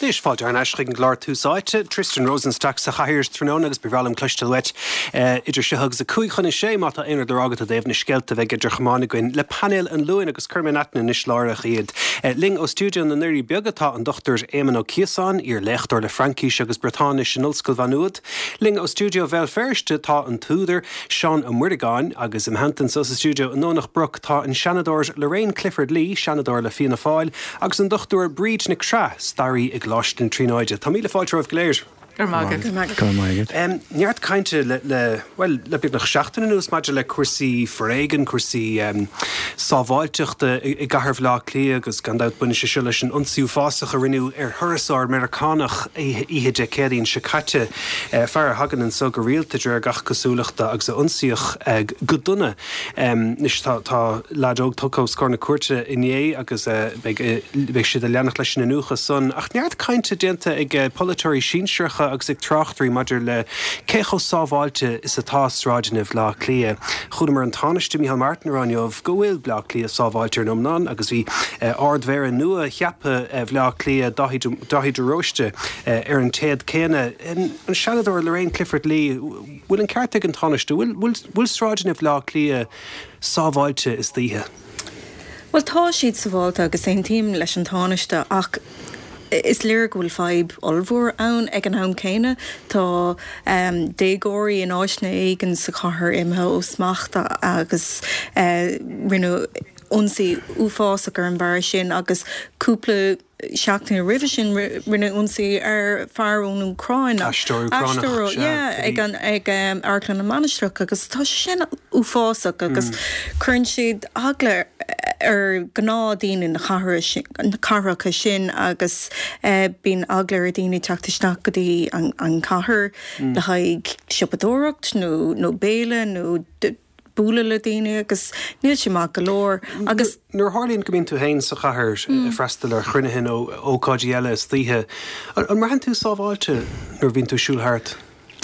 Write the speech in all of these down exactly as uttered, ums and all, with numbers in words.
Nis fáilte an eisring glár túsáite, Tristan Rosenstock sa chahirs trúna agus bhrálam cloistelwet idir sehug a cúichan is sé mata inar do agad a déobh skelte bheith idir chamánaguin le panel an luin agus curminatna nis lárach iad. Ling ó stúdio na nuirí beagatá an dochtars Éamon Ó Chiasáin ar lechtúir le Frankíis agus Bretánis an Ulscoil Vanúd. Ling ó stúdio bheal ferste tá an túidir Sean Ó Muirdegáin agus im hantan sa stúdio an nónach broch tá an Shanadors Lorraine Clifford Lee, Shanador le Fianna Fáil, agus an dochtúir Bríd na Crá, starí ag Láistin trínáide. Tá míle fáilte roh léir. Níart cainte le, le, well, le bit nach seachtain nús maidir le cuasaí foréigen, cuasaí um, sábháilteachta i, i gahar bhlá clí agus gandát buine se siúla sin ionsaú fásach a rinú ar thurasár Americánach ihe de cédaín se caite uh, fear hagan an so go rialtaidir gach cosúlachta agus a ionsaíoch uh, go duna. Um, Nis tá, tá ládóg tócó scór na cuairte iné agus uh, beag uh, siad a leannach leis na nucha son. Ach níart cainte déanta ag uh, polaitóirí sínsircha agus ag trachtarí maidir le cécho sábháilte is atá sráideanna bhlá clia. Chúdamar an tánaiste Micheál Martin Raniomh go bhfuil bhlá clia sábháilte ar nómnán agus bhí ardmhéar nua cheappa bhlá clia dáhíidir roiste ar an téad céine. An Shanador Lorraine Clifford Lee, bhfuil an ceart ag an tánaiste, bhfuil sráideanna bhlá clia sábháilte is dtíthe? Well, tá siad sábháilte agus é tíim leis an tánaiste ach is léir bhfuil feib olbhór ann ag an am céine tá um, dégóirí in áisna éigen sa chathair imthe ó smachta agus uh, rinne unsaí uafásach ar an bhar sin agus cúpla seachtain rih sin rinne unsaí ar fearúnú Cráin. Aistóir Cránach. ag an ag um, airclan na manisteach agus tá sin uafásach agus chuann siad agla ar gná daoine na carracha sin agus uh, bín agla ar daoine teachtaisneach go dtí an, an chathair mm. le haig siopadóireacht nó nó béile nó búla le daoine agus níl sé má go leor agus nuair hálíonn go mbíonn tú hain sa chathair mm. freistal ar chruinehin ó ócáidí eile is títhe. An mar han tú sábháilte nuair bhíonn tú siúlthart?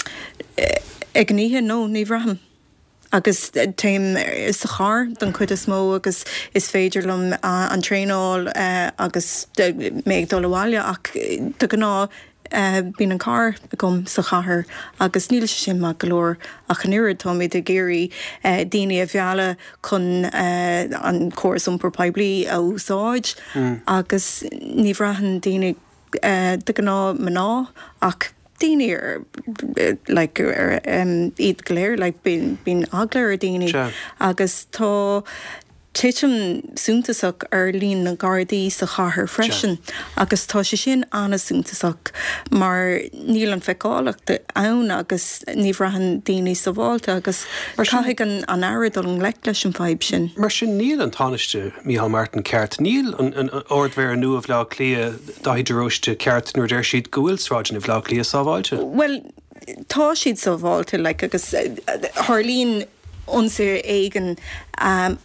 Ag níthe nó ní bhreatham. Agus téim is a char don chud is mó agus is féidirlumm uh, an tréáil uh, agus méid dóháile ach do gná uh, bín an car gom sa chathair agus níl sin má golóir a chaníir Tommy de géirí uh, daoine a bheala chun uh, an córas umpur peblií a úsáid mm. agus ní bhreathan daoine uh, do gná maná ach daoine ar like ar um, iad gléir like bín bín agla ar daoine sure. Agus tá titim súntasach ar líon na gardaí sa chathair freisin sure. Agus tá sé sin anna súntasach mar níl an feicálacht ann agus ní bhreathan daoine sa bháilte agus caiigh an an airad an leit leis an fáib sin. Mar sin níl an tánaiste Micheál Martin ceart, níl an, an ordmhéar nua bhlá clia dáhíidir roiste ceart nuair deir siad go bhfuil sráideanna bhlá clia sábháilte? Well, tá siad sábháilte like, agus uh, Harlín ionsaí éigen um,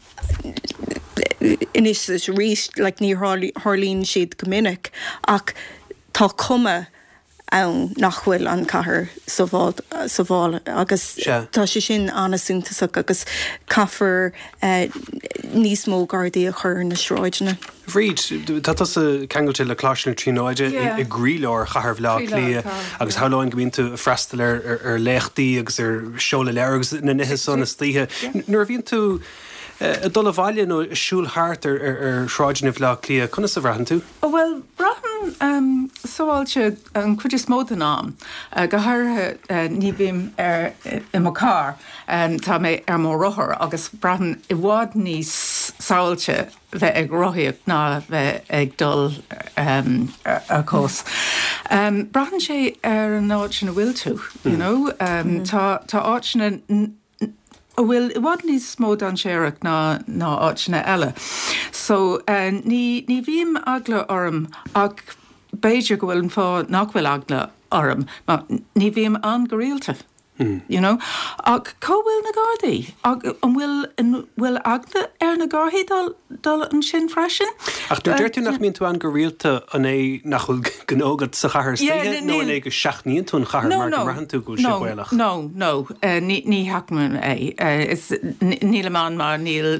inis is ríist like, ní Harlín siad go minic ach tá cuma ann nach bhfuil an chathair sa bháil agus sure. Tá sé sin anna súntasach agus caithfar uh, níos mó gardaí a chur na sráideanna. Bhríd, tá tá sa ceangailte le Cláisina trínáide i gríleir chathair bhlá clia agus háláin go bhíonn tú freistal ar ar léchtaí agus ar seola leir agus na nithe son is títhe. Nuair bhíonn tú a dul bhaile nó siúlthart ar ar sráideanna bhlá clia, chuna sa bhreathan tú? Oh, well, bhreathan um, sábháilte an chuid is mód an am uh, go háirthe uh, ní bhím ar i mo car um, tá mé ar mó rothair agus bhreathan i bhád níos sábháilte bheith ag rothaíoch ná bheith ag dul um, ar, ar cós. Um, bhreathan sé ar an áit sin a bhfuil tú, you know, um, mm. tá, tá áit sin a Oh, well, it wasn't níos smód an séireach ná ná áitina eile. So, uh, ní, ní bhíam agla orm ach beidir go bhfuil an fá nach bhfuil agla orm, má ní bhíam an go rialta. You know, ag cóhfuil na Gardaí ag an bhfuil bhfuil agna ar na Gardaí dal dal an sin freisin. Ach dúir deirú nach mín tú an go rialta an é nach chuil gnógad sa chahar slíthe nó an é go seaachníonn tún chahar mar go rahan tú go sibhilach. No, no, ní haacman é. Is níl amán mar níl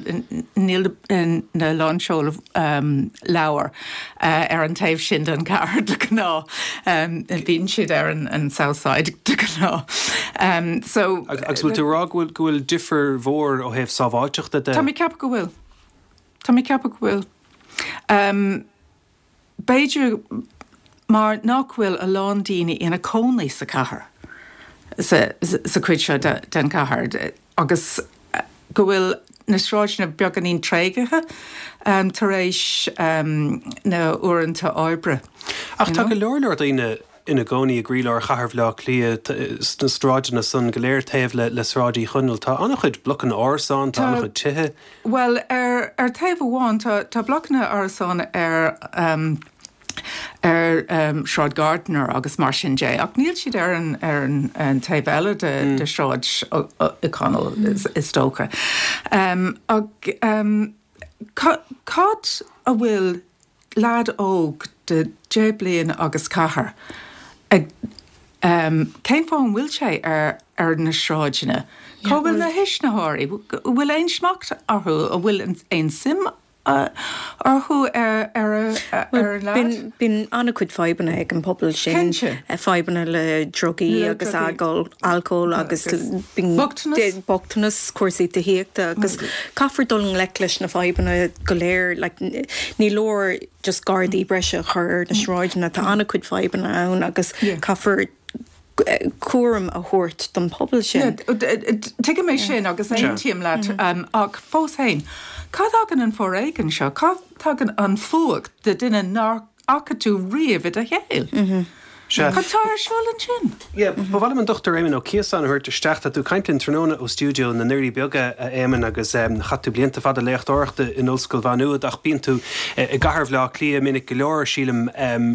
na lánseo leabhar ar an taobh sin an car de gná bhíonn siad ar an Southside de gná. Um, so agus bhfuil tú rá bhfuil go bhfuil differ mhór ó thaobh sábháilteachta de. Tá mí ceap go bhfuil. Tá mí ceap go bhfuil. Um, Beidir mar nach bhfuil a lán daoine ina cónaí sa chathair sa cuid seo den chathair agus go bhfuil na sráidna beaganín tréigethe um, tar éis um, na uaireanta áibre. Ach tá go leorlóir daoine ina gcónaí a gríleir chathair bhlá clia na stráidena san go léir taobh le le sráidí chunil tá annach chuid blocan árasán tá annach chuid tithe. Well ar ar taobh amháin tá tá blocanna árasán ar um, ar um, Sráid Gardner agus mar sin dé ach níl siad ar an ar an, an taobh eile de, mm. de Sráid i Conal is, is tócha. Um, ag um, cad a bhfuil lead óg de dé bliain agus chathair ag um, céim fáin bhfuil sé ar ar na sráidine. Cá bhfuil na his na háirí bhfuil éon smacht arthú a bhfuil éon sim arthú ar ar lead? Bín anna cuid feibanna ag an pobl sin feibanna le drogaí agus alcohol agus bochtanas cuasaí de hiíochta agus caithfar dul an leiclis na feibanna go léir ní leor just Gardaí breise chur na sráidena tá anna cuid feibanna ann agus caithfar cuam a thuirt don pobl sin. Tuige mé sin agus é tíam leat ag fós hain. Cad agan an fóréigen seo, cad agan an fóg de duine ná acatú riamh a chéil. Catáir seáil an sin? Ie, ba bhfuil an dochtar éimeann ó cíosan a thuirt isteach a tú caimplinn tróna ó stúdio na nuirí beaga a éimeann agus chatú blianta fada léocht orachta in ollscoil bhanúad ach bíonn tú i gcathair bhlá clia minic go leor sílim.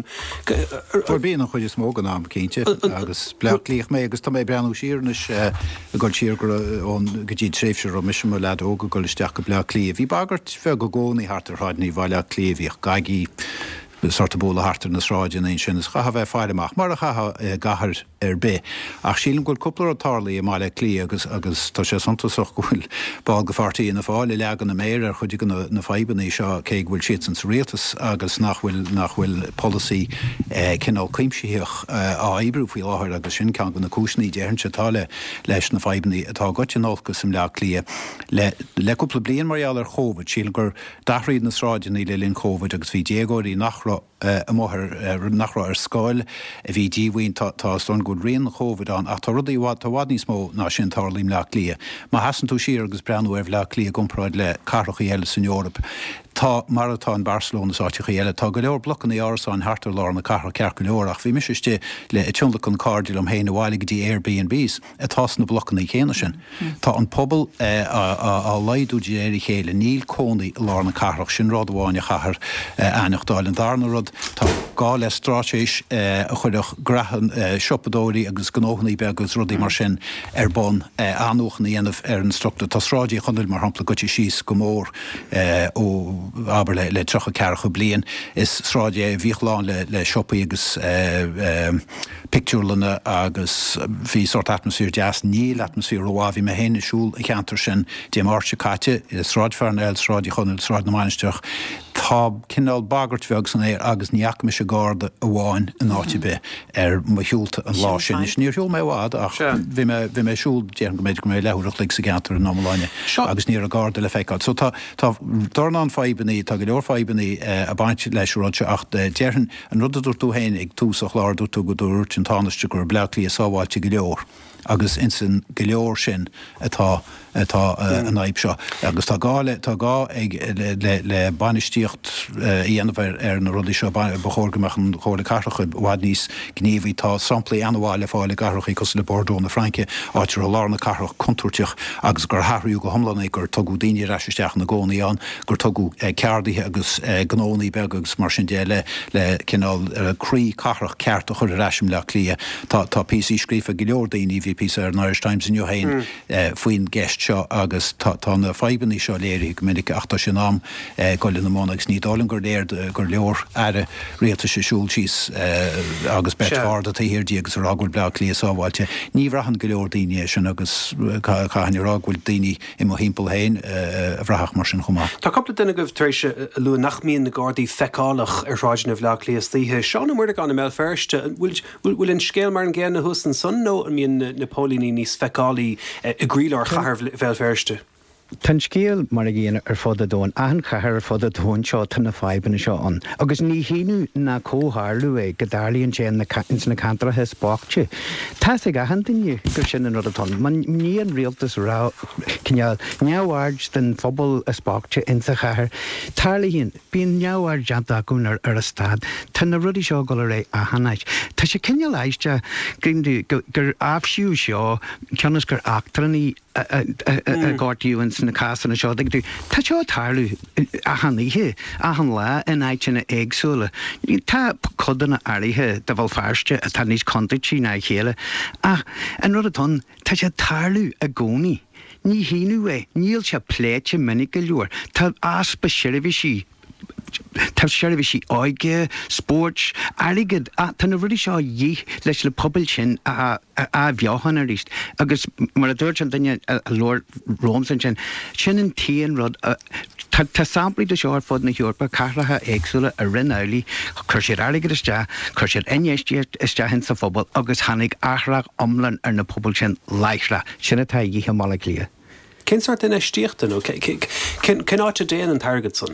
Tar bíon chuid is mógan am cínte agus bleach líoch mé agus tá mé breanú síirnes a gáil sír gur ón go dtí tréifseir ó mis le óga goil isteach go bleach clia. Bhí bagart fe go gcónaí hartar háidnaí bhaile clia bhíoh gaigí sorta bóla hartar na sráidin éon sin is chaha bheith fáileach mar a chaha gahar ar bé. Ach sílim goil cúpla atálaí a máile clí agus agus tá sé santasach gohfuil bá go fartaí na fáil legan na méir ar chuid na feibannaí seo cé bhfuil siad san réaltas agus nachhfuil nachhfuil policy cinál cuimsíoch á ibrú faoi láthir agus sin cean go na cúsnaí déann se táile leis na feibannaí atá goteanálgus sem le clia le le cúpla blion maral ar chóvid síl gur dahraíd na sráidinaí le linn chóvid agus bhí déagóirí nach a móthir nachrá ar scáil a bhí díhaoin tá stón go rion chóvid an ach tá rudaí bhád tá bhád níos mó ná sin tarlaím le lia. Má hasan tú siar agus breanú ar le lia gomráid le carracha eile san Eorp. Tá maratá in Barcelona sáiticha eile tá go leor blocan í árasáin hartar lá na carra cearca leorach bhí misiste le i tiúnla chun cardil am héin bhhaile go dtí Airbnbs a tás na blocan í chéine sin. Tá an pobl á leidú déir chéile níl cónaí lá na carrach sin rád bháine chahar aineachtáil an darna rud tá gá le strátéis a chuideach grahan siopadóirí agus gnóhannaí be agus rudaí mar sin ar bon anúchan dhéanamh ar an structa tá sráidí chunil mar hampla gotí síos go mór ó aber le, le trocha cearcha blian is sráide bhíchláin le, le siopaí agus picturelana agus bhí sort atmosfér jazz níl atmosfér ó bhí me héine siúl i cheantar sin dé marse caite sráid fearnail sráidí chunil sráid na mainsteach tá cinál bagart bheag san éir agus níach me se gáda a bháin an áitibe ar mo hiúlta an lá sin is níor hiúl mé bhád ach bhí mé siúl déan go méid go mé leúach le sa geantar an nómáine agus níor a gáda le feicáid. So tá darnán feibannaí tá go leor feibannaí a baint leis ráidse ach déan an rudadur tú héin ag túsach láirú tú go dúirt an tánaiste gur bleachlí a sábháilte go leor agus insin go leor sin atá atá an aib seo. Agus tá gáile tá gá ag le banistíocht íanamh ar na rudí seo bechórgamach an chóla carracha bhhaid níos gníomhí tá samplaí anháile fáile carrachaí cos le Bordó na Franke áitir a lána carrach contúirteach agus gur hathriú go thomlanna gur tugu daoine reisteach na gcónaí an gur tugu ceardaithe agus gnónaí beag agus mar sin dé le le cinál chrí carrach ceart a chur reisim le clia tá tá P C scrífa go leor daoine bhí G P ar Irish Times in Johain faoin gest seo agus tá na feiban í seo léir go minic achta sin am goilin na mónagus ní dálan gur léir gur leor aire réalta sé siúlsís agus betharda a hirdí agus rágúil bla lí sáháilte. Ní bhrahan go leor daine sin agus chahan rágúil daine i mo himple hain a bhrach mar sin chumá. Tá coppla duine goh taréis lu nachmíon na gádaí fecálach ar ráidna bhlá líos títhe. Seán muir gan mé ferste bhfuil in scéal mar an ggéan na hús an son nó an míon napólíní níos feicálaí a grílar chahar bhil ferste. Tan scéal mar a ghéana ar fád a dóin ahan chahar ar fád a dóin seo tanna feibanna seo an. Agus ní híú na cóthárlú é go dálíonn sé na na cantrathe spáte. Tá ag ahan daine gur sin an rudatón. Man ní an rialtas rá cinneal neamhhaid den phobal a spáte in sa chahar. Tarlaíonn bíon neamhhaid deanta gúnar ar a stad. Tá na rudí seo go ré a hanáid. Tá sé cinneal éiste gur ábhsiú seo ceannas gur achtraní a gátíúin na cásanna seo tú tá seo tálú a haníthe a an le in áitina éagsúla. Tá codanna áirithe de bhil fearste a tá níos contaití na chéile ach an rudatón tá sé tálú a gcónaí. Ní híú é níl se pléite minic go leor tá aspa seirbhí Tá seirbhí sí áige, sport, airigid tána rudí seo dhí leis le pobl sin a bheochan a ríist. Agus mar a dúirt an daine a Lord Rómsan sin, sin an tíon rud Tá samplaí de seo ar fud na Eorpa cartlatha éagsúla a rinneolaí, chuir siad airigid iste, chuir siad inéistíir iste hin sa phobal agus tháinig athraach omlan ar na pobl sin leithre sinna tá dhíthe mála clia. Cén sort in éistíochta nó cén áte déan an target son?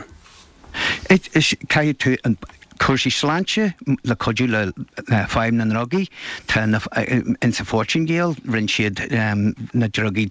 Cai tú an chuirsí sláinte le codú le fáim na rogaí tá in sa fortune-géal rinn siad na drogaí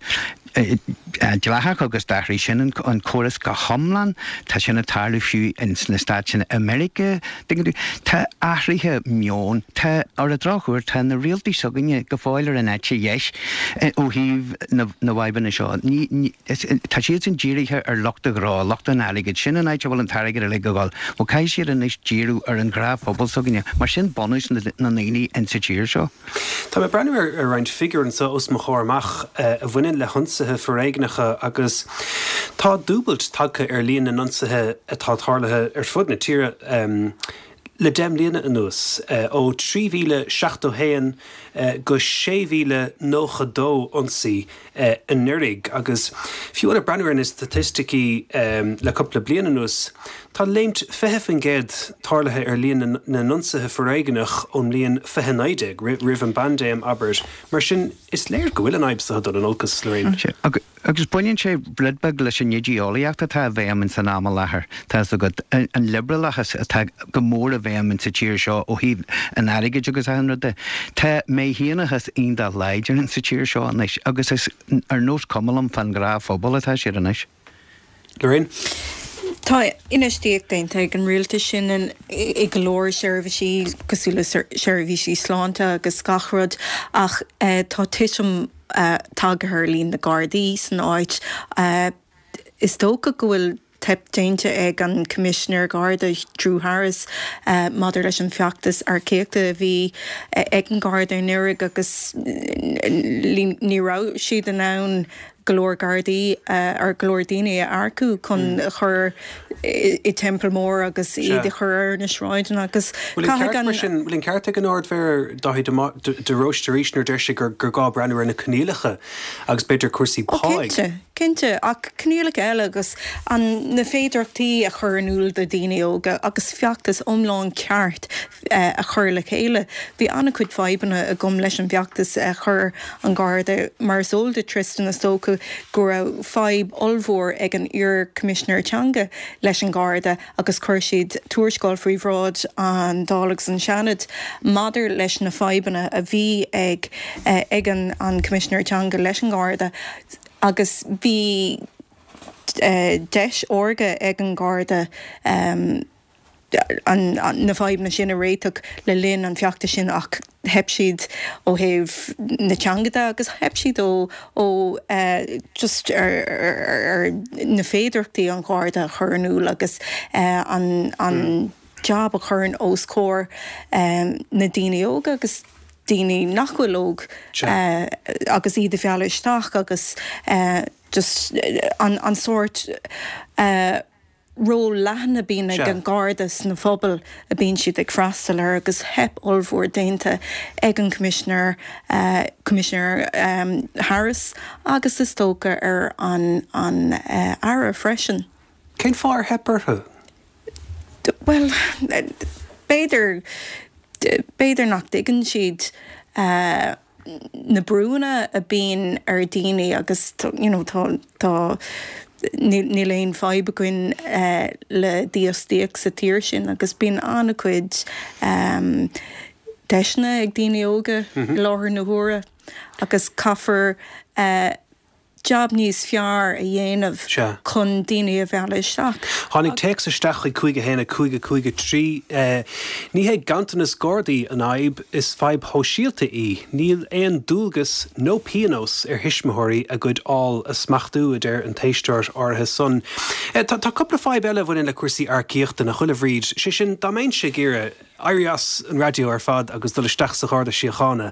dealacha agus daithrí sin an choras go thomlan tá sin na tarlú fiú in na stát sin America tá áthraithe meón tá ar a dráchúir tá na rialtaí sogaine go fáilir in éite dhéis ó híomh na bhabanna seo. Tá siad an ddíirithe ar lochta grá lochta an airigid sin an éite bhfuil an tarigid le go gáil ó cai siad an is díirú ar an gráf phobal sogaine mar sin bonús na naoine in sa tíir seo. Tá me brenn ar roiint figur an sa os mo chóirmach a bhainein le hunsathe foréignecha agus tá dúbalt tagcha ar líon na nonsathe atá tharlathe ar fud na tíre le dem líana an nús ó trí mhíle seachtó héan go sé mhíle nócha dóionsaí in nurig agus fiú a brenn na statisticí le coppla bliana an nús tá léimt fehefin géad tarlathe ar líon na nonsathe foréigenach ón líon fehanaidig rih an bandéim aber mar sin is léir go bhfuil an aibsa don an olcas lein. Agus buinn sé bledbeg leis an idiolaíochtta tá bhéam in san náma lethir. Tá go an liberalachas tá go mór a bhéam in sa tíir seo ó híh an airigid agus anrada. Tá mé híanachas onn dá leidir in sa tíir seo anis agus is ar nós cumlam fan grá phobal atá siad anis. Lorraine? Tá inistíag daonnta ag an rialta sin i glóir seirbhísí cosúla seirbhísí sláinte agus scachrod ach tá tiism tágathir líon na Gardaí san áit. Is tócha go bhfuil tip déinte ag an Commissioner Garda Drew Harris madidir leis an feachtas ar céachta a bhí ag an Garda nurig agus nírá siad an ann glór Gardaí ar glór daine arcú chun chur i Templemór agus iad i chur na sráidin agus bhfuil in ceart an áir bhar dáid de roisteéisnar deise gur gur gá brenn na cnéalacha agus beidir cuasaí páig. Cinnte ach cnéalacha eile agus an na féidirchtaí a chur anúil do daine óga agus feachtas omláin ceart a chur le chéile. Bhí anna chuid feibanna a gom leis an feachtas a chur an Garda mar sóilde Tristan na Stoca go raibh feib olmhór ag an Ur Commissioner Teanga leis an Garda agus chuir siad tuairscáil faoihráid an dálagus an seanad madidir leis na feibanna a bhí ag ag an Commissioner Teanga leis an Garda agus bhí deis orga ag an Garda um, an, an na feibanna sin a réiteach le linn an feachta sin ach heb siad ó heh na teangada agus heb siad ó ó uh, just ar, ar, ar na féidirchtaí an Garda churnúil agus uh, an, an mm. job a churn ó scór um, na daine óga agus daoine nachhfuilóg agus iad a bhealaisteach agus uh, just uh, an, an sort uh, ró lehna bína an gardas na phobal a bín siad ag freastal agus hep olmhór dénta ag an Commissioner uh, Commissioner um, Harris agus is tóca ar an, an uh, ara freisin. Cén fáir hepar? Well, beidir beidir nach digan siad uh, na brúna a bín ar daoine agus you know, tá tá ní léon fáib goin uh, le díostíoch sa tíir sin agus bín anna cuid um, deisna ag daoine óga mm-hmm. láthir na huaire agus caafar uh, job níos fear a dhéanamh chun daoine a bhealaisteach. Tháinig teach isteach chu chuige héna chuige chuige trí. Ní hé gantanas Gordaí an aib is feib hóisialta í. Níl éon dúlgus nó pianos ar hisismathirí a gcuid áil a smachtú a déir an téisteir orthe son. Tá coppla feib eile bhain le cuasaí arcíochta na chuile bhríd. Si sin dámain sé gíire Arias an radio ar fad agus dul isteach sa cháda síochána.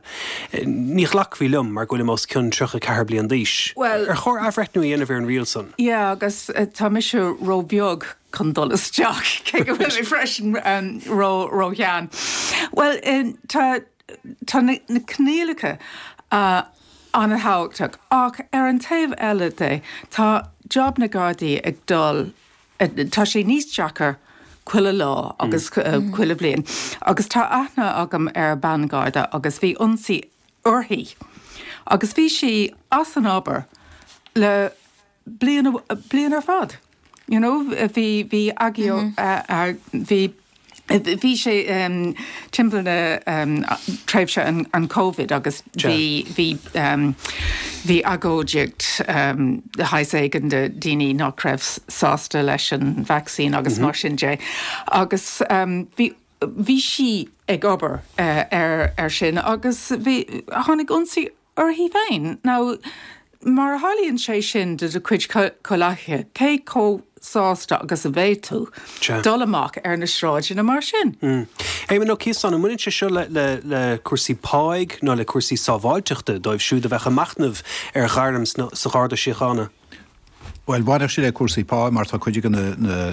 Ní lach bhí lum mar gofuil mós cinn trucha ceithre bliain díos. Well, ar chóir afreitnú dhéanamh ar an rial son. Yeah, agus uh, tá mis se ró beag chun dul isteach cé go bhfuil mé freisin um, ró ró cheann. Well, uh, tá tá na, na cnéalacha uh, an a háteach ach ar an taobh eile dé tá job na Gardaí ag dul uh, tá sé níos deachar cuile lá agus mm. cuile blian. Agus tá aithna agam ar Bangarda agus bhí ionsaí orthaí. Agus bhí si as an ábhar le blian blian ar fad. You know, bhí bhí agio ar bhí bhí sé um, timpeall na um, treibhse an, an COVID agus bhí bhí um, bhí agóideacht um, haiségan de daoine nach raibh sásta leis an vaccín agus mm-hmm. mar sin dé. Agus um, bhí bhí si ag obair uh, ar, ar sin agus bhí tháinig ionsaí orthaí féin. Now, mar tháilíonn sé sin de de cuid colathe, cé có sásta agus a bhéitú dul amach ar na sráid na mar sin. É man nó cíán an muinn se seo le le cuasaí páig nó le cuasaí sábháilteachta dóibh siúd a bheith amachnamh ar gharams sa cháda síochána. Well, bhaidir sé le cuasaí pá mar tá chuide na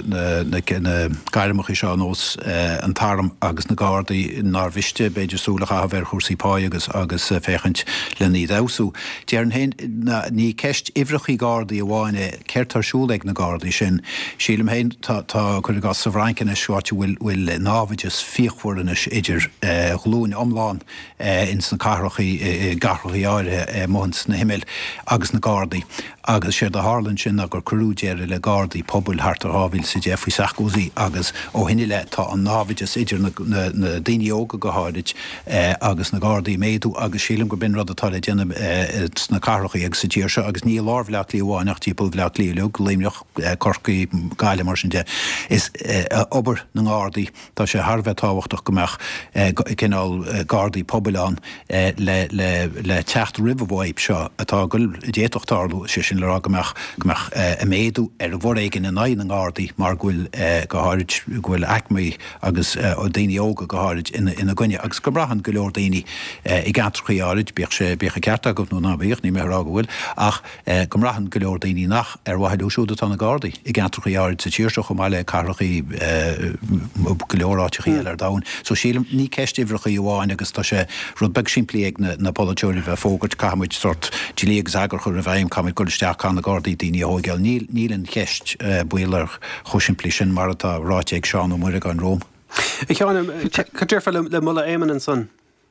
na gaiireach is seo nós an tarm agus na Gardaí nar bhiste beidir súlacha a bheith cuasaí pá agus agus féchant le ní dású. Dear an ní ceist ifrechaí Gardaí a bháine ceirtar siúlaigh na Gardaí sin sílim héin tá chuir gas sa bhraincan is seoirte bhfuil bhfuil nábhaidir fíochhuireanis idir glún omláin in san carrachaí garrachaí áire mhans na himil agus na Gardaí agus sé de Harlan sin gur cruúdéire le Gardaí pobl hartar hábhil sa Jeffrey Sarkozy agus ó hinine le tá an nábhaidir idir na daoine óga go háirid agus na Gardaí méadú agus sílim go bin rud atá le déanam na carrachaí ag sa tíir seo agus ní lábhleach lí bháinach típal bhleach lí le léimneach corcaí gaile mar sin de is obair na Gardaí tá sé Harbheith táhachtach gomach cinál Gardaí poblán le le techt ribhmhaib seo atá gul déachtarlú sé sin le ragamach gomach a méadú ar a bhór éigen in nain an Gardaí mar ghfuil go háirid ghfuil acmaí agus ó daoine óga go háirid ina gcuine agus go brahan go leor daoine i gceantrachaí áirid bíoh sé bíocha cearta go nó ná bíoch ní mé rá go bhfuil ach go brahan go leor daoine nach ar bhaidú siúda tá na Gardaí i gceantrachaí áirid sa tíirseach go máile carrachaí go leorátechaí eile ar dain. So sílim ní ceist ifrechaí bháin agus tá sé rud beg siimplí ag na polyúir bheith fógart caimuid sort tílíag zagar chu a bhaim caimuid go isteach can na Gardaí daoine ógeil níl níl an ceist builar chuisiimplí sin mar atá ráite ag seán ó muire an Róm. Ich cheann cadéirfa le mula éman an son.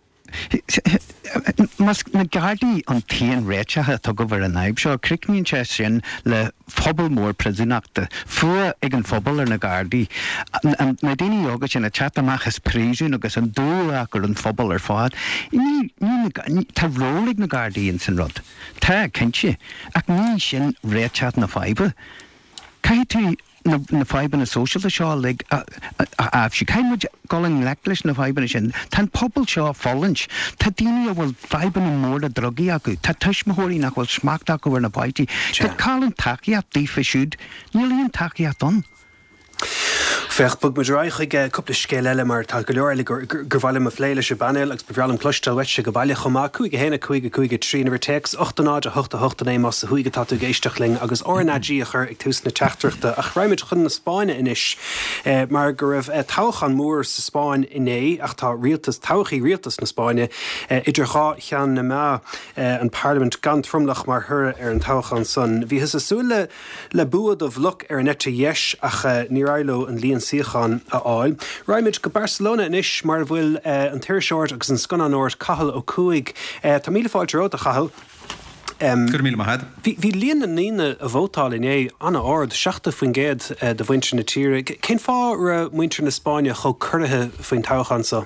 Mas na Gardaí an tíon réitethe tá go bhar an aib seo cricníonn sé sin le phobal mór presúnachta fua ag an phobal ar na Gardaí. Na daoine óga sin a chat amach is prísún agus an dúach gur an phobal ar fád. Tá rólaigh na Gardaí in san rud. Tá cinse ach ní sin réitet na faibe. Cai tú na na faiban na social seo le a si caiimid goling lelis na faiban sin tan pobl seo fallint tá daoine a bhfuil faiban an mór a drogaí acu tá tuismothirí nach bhfuil smachtach go bhar na baití tá cálan takeíat dí feisiúd níl íon takeíat don. Fech bug me draich ag couple scéile eile mar tá go leor gur bhile a phléile se banil agus bhrealm clustal wetse go bailile chumá chuig héna chuig chuig trí ver tex ochtanáid a hochtta hochtta mas a chuig tatú géisteachling agus ornadíachar ag tús na teachtarachta ach raimid chun na Spáine inis mar gur raibh táchan mór sa Spáin iné ach tá rialtas táchaí rialtas na Spáine idir chá chean na má an Parliament gan trumlach mar thura ar an táchan son. Bhí has asúla le buad of luck ar nette yes ach ní railo an líon siochan a áil. Raimid go Barcelona inis mar bhfuil uh, an Tíirseoirt agus an Scananort cahal ó cuaig. Uh, tá míle fáilte ró a chahal. Um, Bhí líon an níine a bhótáil in é anna áard seachta faoin géad uh, de bhaintre na tíre. Cén fá ra muintre na Spáine cho curthe faoin táchan sa?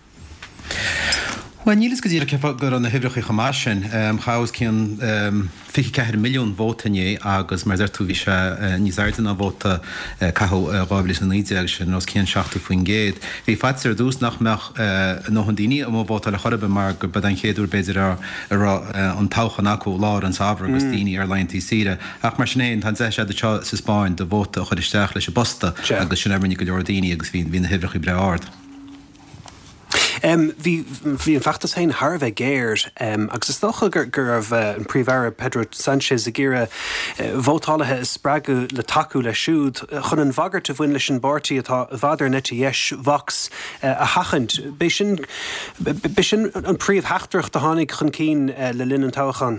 Well, nílas go dtíra cefa gur an na hibreach i chamas sin, um, chaos cían um, fi ceithir milliún vótané agus mar tú bhí se uh, níos airdan a vóta uh, cathó uh, ráblis na nídeag sin nos cían seachta faoin géad. Bhí faitsir dús nach meach uh, nó an daoine am vóta le chorbe mar gur bad an chéadú beidir ar uh, an táchan acu lá an sabhar agus daoine ar leintí sire. Ach mar sinnéon tan sé se de sa Spáin de vóta a chuiristeach leis a bosta agus sin armnig go leor daoine agus hí na hibreach i bre ard. Um, Bhí an feachtas hain Harveh géir um, agus is stocha gur gur uh, an príomhhara Pedro Sánchez a ggéire uh, bhótálathe is spragu le taú le siúd chun an bhagart a bhain leis an bartaí atá bhadar nete yes Vox uh, a hachant. Bé sin an príomh heachtarach de tháinig chun cín uh, le linn an táchan.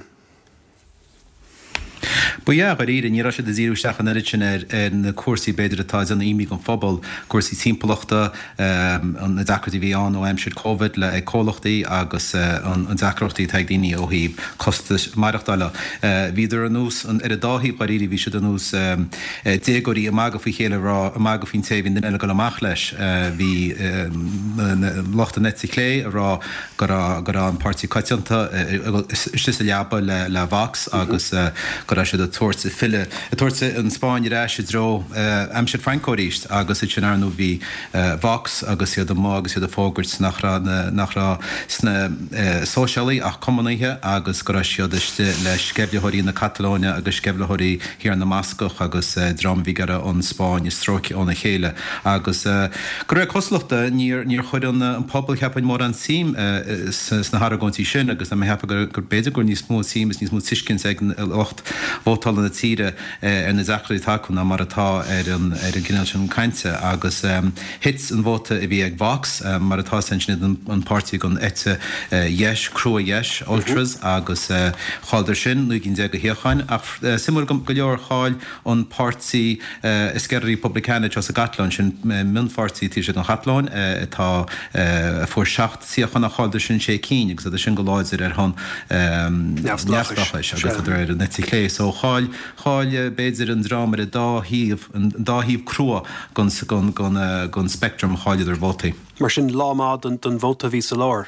Bu ja bar ide ní ra se de zíú seachan eritsin ar na cuasaí beidir atá an imi an fphobal cuasaí timpachta an dacratí bhí an ó aimsir COVID le ag cólachtaí agus an dacrochtaí teag daoine ó híb costas marachtála. Bhíidir an nús an ar a dáhíí bar ide bhí se an nús dégorí a mága fao chéile rá a mága fin téhín den eile go amach leis bhí lochta netsa clé rá gur an partí caiitianta is a leaba le Vox agus go se a tuairsa fille. A tuairsa an Spáin reis dro amsir Francóíist agus i sinarnú bhí Vox agus iad a má agus iad a fógurt nach ra sna sóisialaí ach communaithe agus go siad le sceblethirí na Catalónia agus sceblethirí hir na Mascoch agus dram bhí gar an Spáin is tróci ónna chéile agus go raibh coslachta níor chuir an pobl cheappain mór an sim sna Haragóntí sin agus am heappa gur beidir gur níos mó sim is níos mó tuiscin ag ocht bótal na tíre ar na zacraí taúna mar atá ar an gginál sin cainte agus hits an bóta i bhí ag Vox mar atá san sin an pártí gon ete yes, crua yes, ultras agus cháidir sin nu ginn de go hiocháin ach simú go leor cháil an pártí Esquerra Republicana as a Gatláin sin minfartí tí an Chatláin tá fuair seacht siochan nach cháidir sin sé cín agus a sin go láidir ar hon neamhleis agus ar an netí clé so cháil cháil beidir an drámar a dáhíomh an dáhíomh crua gon gon spectrum cháilidir bhótaí. Mar sin lámád don bhóta ví sa lár.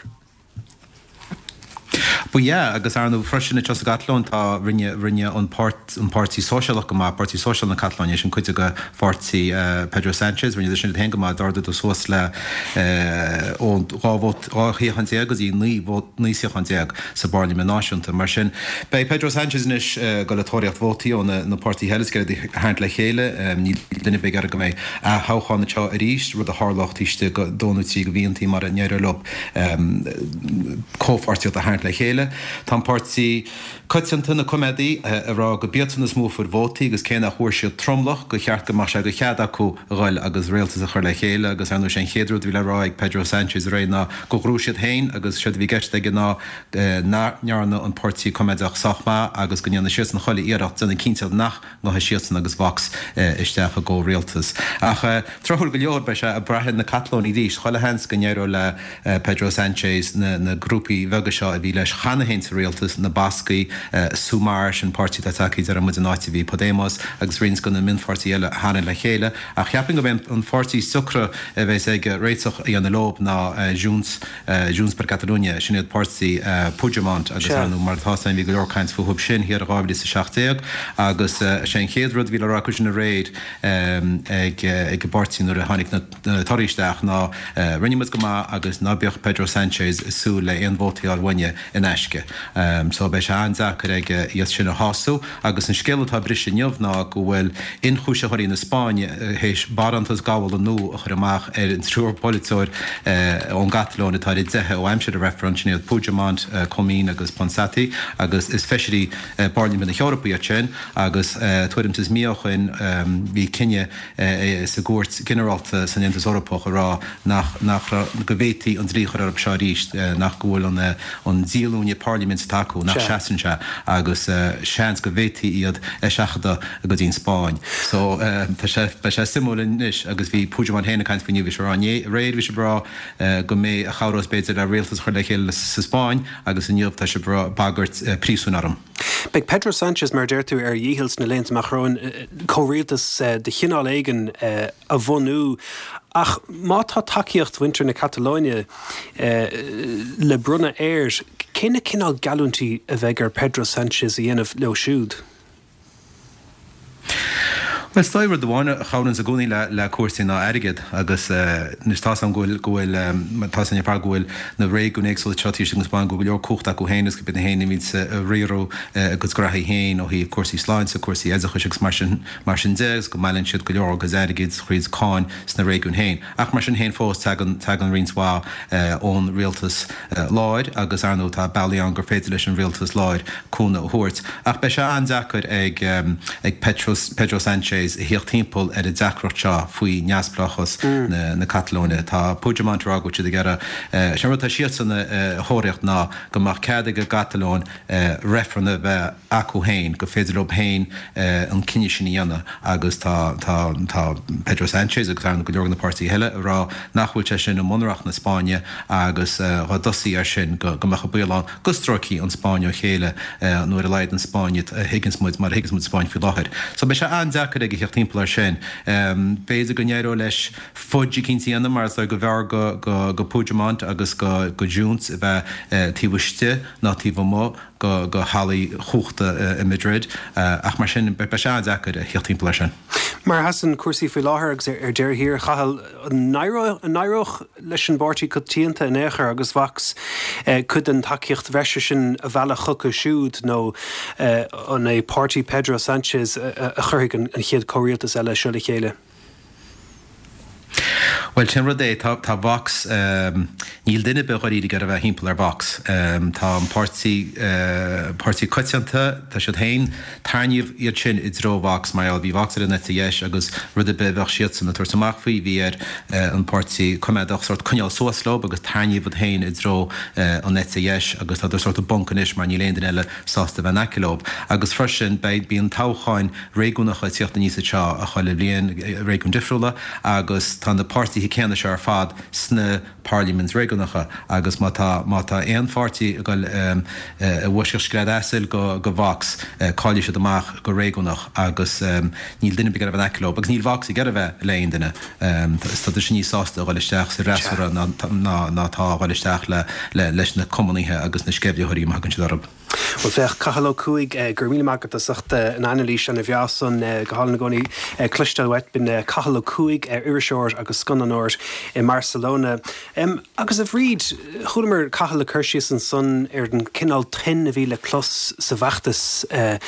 Bu ja, agus arnú freisin just Gatláin tá rinne rinne an part an partí social go má partí social na Cataláin sin chuide go fortí Pedro Sánchez rinne sin hen go má darda do sós le ón ráhót ráchéchan agus í ní níoschan deag sa barní náisiúnta mar sin. Bei Pedro Sánchez is go letóíocht bhótaí ó na partí heilesce haint le chéile ní duine be gar go méid a háchan nateo a ríist rud a hálachtíiste go dónutí go bhíontí mar a neidir lob cófartíocht a haint le chéile. Tá pártí coitianta na comedí a rá go beatanna smó fur bhótaí agus céna chuir siad tromlach go cheart go mar se go chead acu gáil agus réaltas a chuir le chéile agus anú sin chéadrúd bhí le rá ag Pedro Sánchez réna go grúisiad hain agus siad bhí geiste ag ná nearna an pártí comediach sachma agus go nneanna sios na chola iirecht sanna cíntead nach go sian agus Vox isteach a go réaltas. Ach trothúil go leor bei se a brathid na Catalóní ríis chola hens go nnéirú le Pedro Sánchez na grúpi bhega seo a bhí leis chana héint réaltas na Bascaí Sumar sin pártí takeí ar an mu an áití bhí Podemos agus rins go na minfartí eile hána le chéile a cheapin go bhain an fartí sucra a bheits ag réiteach í an lob ná Junts Junts per Catalunya sin iad pártí Puigdemont agus anú mar táin bhí go leorcaint fuhub sin hir a rábhí sa seachtaíag agus sé chéadrúd bhí le racu sin a réid ag go bartí nuair a tháinig na taríisteach ná rinnemas go má agus nábeoch Pedro Sánchez sú le aon bhótaí ar bhaine in eisce. Um, so be se anzachar ag iad sin a hasú, agus an scéalatá brise neomhná go bhfuil inchúise choirí na Spáine hééis barantas gáhil an nó a chur amach ar an trúr politóir ón Catalón atá i ddethe ó aimseir a referentsnéad Puigdemont, Comín agus Ponsati, agus is feisií barnim na Eorpaí a sin, agus tuairimtas míochain bhí cinenne sa gúirt generalta san Intas Eorpach a rá nach go bhhétaí an dríchar ar seo ríist nach gohfuil an díalúne Parliament taú nach seasanse agus seans go bhhétaí iad seachada go dtín Spáin. So be sé simúlin is agus bhí Puigdemont héna caiint faoinniu bhí rá réad bhí se bra go mé a chárás beidir a réaltas chuir le chéile sa Spáin agus in tá se bagart prísún arm. Beg Pedro Sánchez mar deirú ar dhíhils na léint marrón choréaltas de chinál éigen a bhhanú ach má tá takeíocht winter na Catalóine le brunna air céine cinál galúntí a bheith ar Pedro Sánchez a dhéanamh leo siúd. Well, stoibhar do bháine chaann a gúnaí le le cuasaí ná airigid agus nus tá an ghfuil gohfuil tá an pá gohfuil na ré go éagsúil tetíí sin Spáin go leor cuachta go héananas go bin na héana míid réró agus grathaí héin ó hí cuasaí sláin sa cuasaí éideachchuiseach mar sin mar sin déas go mailann siad go leor agus airigid chuid cáin sna réún héin. Ach mar sin héin fós te an rionsá ón rialtas láid agus anú tá bailíán gur féidir leis an rialtas láid cúna ó thuirt. Ach be se andeachar ag ag Pedro Sánchez híoch timppel ar a deachreacht seo faoi neasplachas na Catalóine. Tá Puigdemont rá go de gara se tá siad sanna thóireacht ná go mar cead go Catalón refranna bheith acu héin go féidir op héin an cinne sin dhéanana agus tá Pedro Sánchez agus go leor na pártaí heile rá nachhfuilte sin na mnraach na Spáine agus rá dosaí ar sin go mecha buán gustroí an Spáine chéile nuair a leid an Spáine Higginsmuid mar Higginsmuid Spáin fi láthir. So be se andeachar ag ag timpplair sin. Béidir go nearú leis fudí cinntaí anna mar go bhar go Puigdemont agus go dúnt a bheith tíhuiste ná tíh mó go go halaí chuachta i Madrid ach mar sin be se andeachar a hiocht timpplair sin. Mar hasan cuasaí faoi láthair agus ar deir hir chahall nairoch leis an báirtí go tíanta in éair agus bhacs chud an takeíocht bheise sin a bhela chucha siúd nó an é pártaí Pedro Sánchez a chuirigh an chiad choréaltas eile seola chéile. Well, sin rud é tá box níl duine be choíí gar a bheith himppla ar box. Tá an pártaí coitianta tá si hain tarníomh iad sin i dróhhax mar bhí vax ar an neta dhéis agus rud a be bheith siad san na tuairtamach faoi bhí ar an pártaí cuimeadach sort cuneal suaslób agus tarníomh hain i dró an neta dhéis agus tá sort boncanis mar ní léon eile sásta bheitnacilób. Agus freisin beid bí an táchaáin réúnacha tíochtta níos seo a chuile blion réún difriúla agus tá na pártaí hí céanna se ar fad sna Parliament réúnacha agus má tá éon fátaí go bhuiisih scread esil go go bhax cáilí se amach go réúnach agus níl duine be gar bh necilób, agus níl bhax i gar bheith léon duine. Tá sin ní sásta gáilisteach sa réasara ná tá gáilisteach le leis na comuníthe agus na scebhtheirí magan si darab. Well fech cahalló cuaig gur míle mágad a suchta an analís an a bheasan go hána gcóí clistal wet bin cahalló cuaig Iriseoir agus Scunnanóir in Barcelona. Agus a bhríd chulamar cahall chuirsí an son ar den cinál tin a bhíle clos sa bheachtas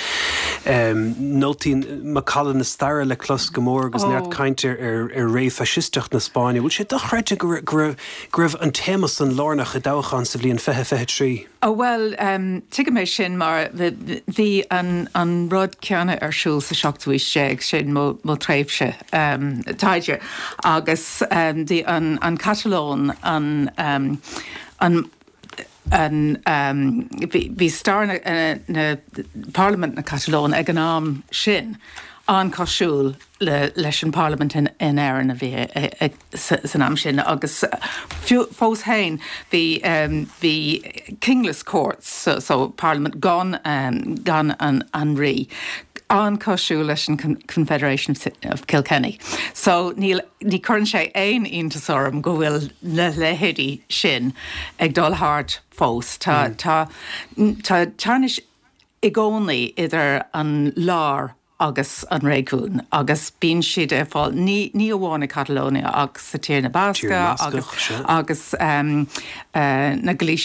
nótín macallan na staire le clos gomór agus neart caiintear ar ré fascisteach na Spáine. Bhfuil sé dochreide gribh an témas an lárnach a dáchan sa bhíon fethe fethe trí. Oh well, um, tuige mé sin mar bhí an, an rud ceanna ar siúil sa seachtaí séag sin mó tréimhse um, taidir agus um, the, an, an Catalón an, um, an an um, bhí star na, na Parliament na Catalón ag an am sin an cosisiúil le leis an Parliament in, in Éireann a bhí san am sin agus fós hain bhí um, kingless courts so, so Parliament gan um, gan an, an rí an cosisiú leis an Confederation of Kilkenny. So ní chuann sé aon iontasám go bhfuil le lehéadí sin ag dul hart fós. Tá tá tá tánis i gcónaí idir an lár agus an réún agus bín siad ar fáil ní ní amháinna Catalónia agus sa tír na Basca agus, agus um, uh, na Galícia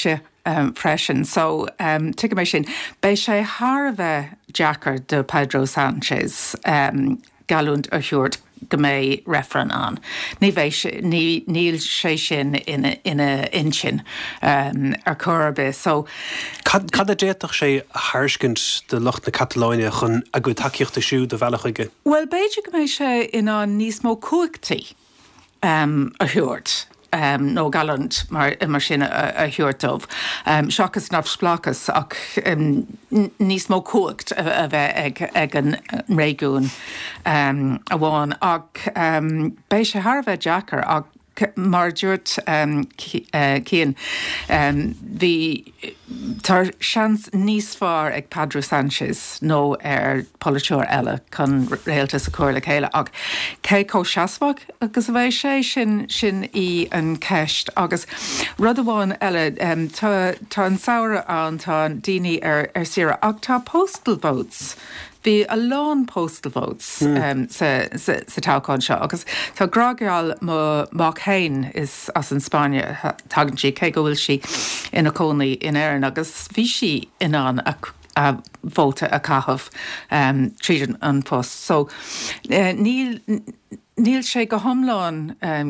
um, freisin. So um, tu mé sin, bei sé thar bheith Jackar de Pedro Sanchez um, galúnt a thuúrt go mé refran an. Ní níl sé sin ina insin um, ar chorbe. So Cad a déach sé thairscint de lucht na Catalóine chun a go takeíocht a siú de bhealach aige? Well, beidir go mé sé ina níos mó cuaigtaí um, a thuúrt. Um, nó galant mar mar sin a, a thuúirtómh. Um, Seachas nach splachas ach um, níos mó cuacht a, a bheith ag, ag an réigún um, a bháin ach um, bei sé thar bheith Jackar ach mar dúirt um, cían um, bhí tar seans níos fearr ag Pedro Sanchez nó ar politeúir eile chun réaltas a cuair le chéile ach cé có seasfach agus bheith sé sin sin í an ceist agus rud amháin eile um, tá an saoire an tá daoine ar ar siar ach tá postal votes. Bhí a lán postal votes mm. um, sa, sa, sa tácáin seo, agus tá grágeal má Mark Hain is as an Spáine tagan si, cé go bhfuil si ina cónaí in éireann, agus bhí si inán a, a bóta a cathamh um, tríd an post. So uh, níl, níl sé go thomláin um,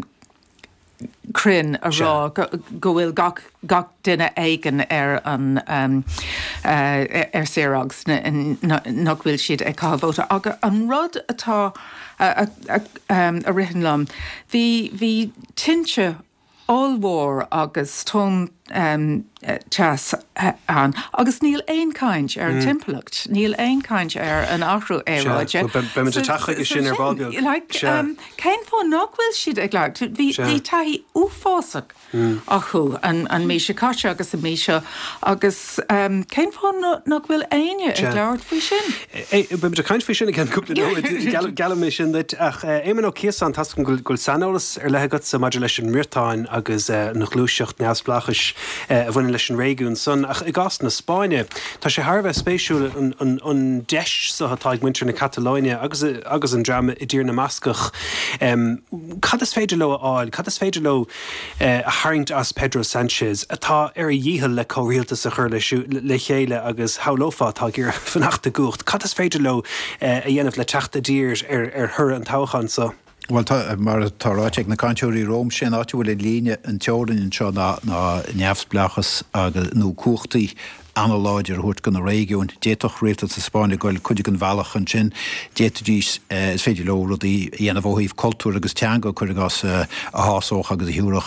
crin a rá go bhfuil gach, gach duine éigen ar an um, uh, ar sérags nach bhfuil siad ag cábhóta. Aga an rud atá a, a, a, um, a rihanlam, hí hí tinse allmhór agus tón um, teas an. Agus níl éon caint ar an mm. timpplacht, níl éon caint ar an áhrú éráide. Be me tacha is sin ar báil. Céin fá nachhfuil siad ag leart, hí taí úfásach a chu an mí se caite agus a mí seo agus céin fá nachhfuil aine ag leart fao sin. Be me caint fao sin ag an cúpla galamé sin ach éman ó cías an tascan gúil sanolalas ar lethegat sa maidir leis an mriortáin agus nach lúiseocht neamhsplachas a bhaine leis an réigiún son ach i gás na Spáine tá sé tharbheith spéisiúil an deis sa hatáid muintir na Catalóine agus agus an drama i dtír na Mascach. Cad is féidir le áil, cad is féidir le a haingt as Pedro Sanchez atá ar a dhíhil le córialtas a chur le chéile agus hálófa tá gur fannachta gúcht. Cad is féidir le a dhéanamh le teachta dír ar ar thur an táchan sa. Well, mar táráteag na canteúí Róm sin áitiúil i líne an teorann seo ná neamhsplachas agus nó cuachtaí analáidir thuirt gan na réigiún, déitoch réalta sa Spáine goil chuidig an bhealach an sin, déitadís is féidir le rudí dhéanamh óthaíh cultúr agus teanga chuigas a hásóch agus a hiúrach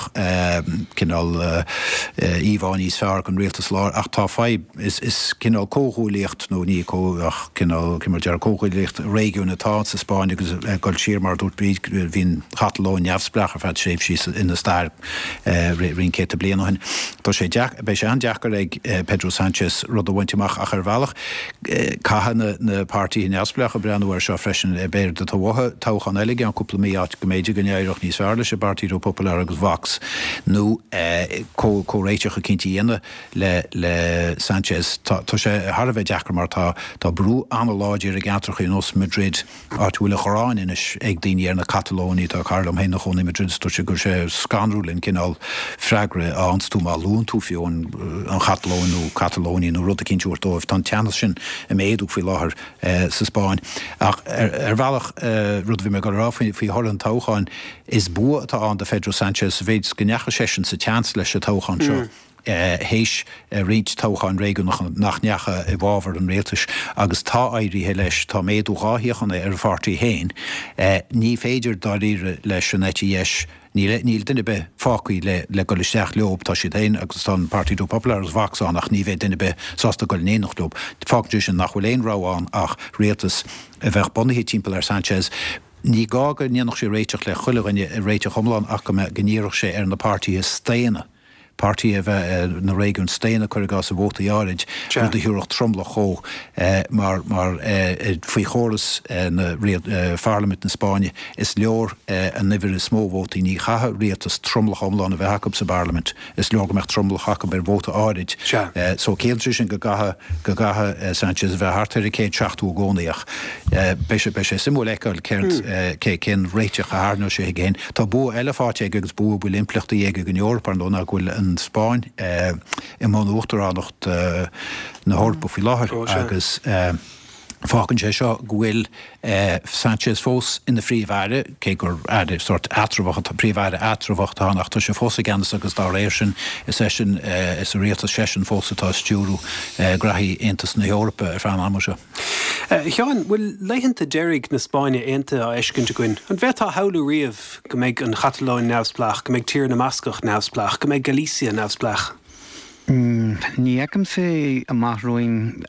cinál íomháin níos fearr an réaltas lár ach tá fáib is cinál cóthúlaíocht nó ní ach cinál cimar dear cóthúlaíocht réigiún atá sa Spáine agus goil siar mar dúirt bríd hín chatalóin neamhsplachar fead séh sí in na stair rin céta blianahin. Tá sé bei sé an deachar ag Pedro Sanchez rud a bhainteach ach ar bhealach catha na pártaí neamhsplach a breanúir seo freisin béir de táhatha táchan eile an cúpla míát go méidir go néireach níos fearr leis a Partido Popular agus Vox nó córéiteach a cinnti dhéine le le Sanchez tá sé tharbheith deachar mar tá tá brú analáidir a gceantrach in os Madrid áitiúil a choráin inis ag daoine ar na Catalóní tá Carlam héna chun i Madrid tó sé gur sé scanrúlinn cinál freagre anstú má lún tú fiún an Catalónú Catalóní nó rud a cinntiúirtóibh tá teannas sin a méadú faoi láthair sa Spáin. Ach ar bhealach rud bhí me go rá faoi thir an tácháin is bua atá an de Pedro Sanchez bhéid go necha sésin sa teans leis a tácháin seo. héis riint táchan réigen nach necha i bháver an réaltas agus tá éirithe leis tá méadú gáthíochan ar bhartaí héin ní féidir daríre leis an éis níl níl duine be fácaí le le go isteach leob tá si déin agus tá Partido Popular as Vaxánach ní bheith duine be sásta go néach leob. Fágú sin nach bhfuil éon ráháin ach réaltas a bheith bunaí timppla ar Sanchez. Ní gága níanach sé réiteach le chuilehaine réite chomláán ach go gníirech sé ar na pártaí stéine. Party a bheith na réigiún stéine chuirgás a bhóta áid ru a hiúach tromla cho mar mar faoi choras na Parliament na Spáine is leor an nifir is smó bhótaí ní chatha rialtas tromla chomláán a bheith hacab sa Parliament is leor go meach tromla hacab ar bhóta áid. So céiltrí sin go gatha go gatha Sanchez a bheith hartar i cé teachtú gcónaíach. Bei sé bei sé simú leáil ceart cé cin réiteach a hána sé géin. Tá bú eile fáte agus bú bhfuil implachta dhéige go Eorpa nó na bhfuil an an Spáin i món uachtarránacht na hórpa fi láthir agus fágann sé seo gohfuil Sanchez fós ina phríomhhaire, cé gur airde sort atrabhacht príomhhaire atrabhacht tháineach tá sé fós a gceannas agus dá réir sin is é sin is a réaltas sé sin fós atá stúrú grathí Aontas na Eorpa ar feadh am seo. Cheann, bhfuil leitheanta deireadh na Spáine aonta a éiscinnte goin. An bheith tá haú riamh go mbeidh an Chataláin neamhsplach, go mbeidh Tír na Mascach neamhsplach, go mbeidh Galícia neamhsplach. Ní eicem sé a maithróin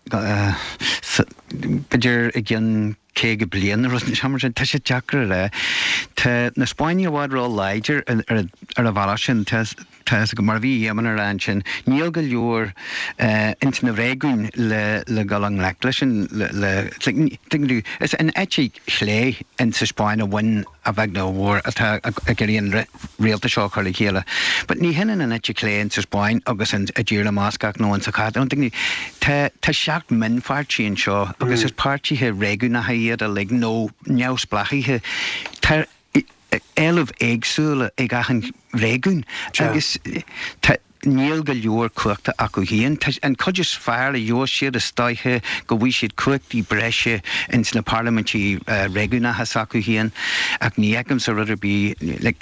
beidir ag gin cé go bliana ros chamar sin tá sé teachra le Tá na Spáine bhád rá leidir ar a bhela sin Tá go mar bhí dhéaman ar an sin níl go leor int na bhréún le le galang le sin le is an etí chlé in sa Spáin a bhain a bheith nó bhór atá a guríon réalta seo chuir le chéile. But ní henan an etí chlé in sa Spáin agus an a dtír le máscach nó an sa chat. Tá seach minfáirtíín seo agus is pártíthe réún a iad a le nó neamhsplachíthe tar eileh éagsúla ag achan réún agus níl go leor cuachta acu híon an chuidir fearr a dheor siad a staithe go bhí siad cuachtaí breise ins na parlamentí réúna has acu híon ach ní eicem sa ruidir bí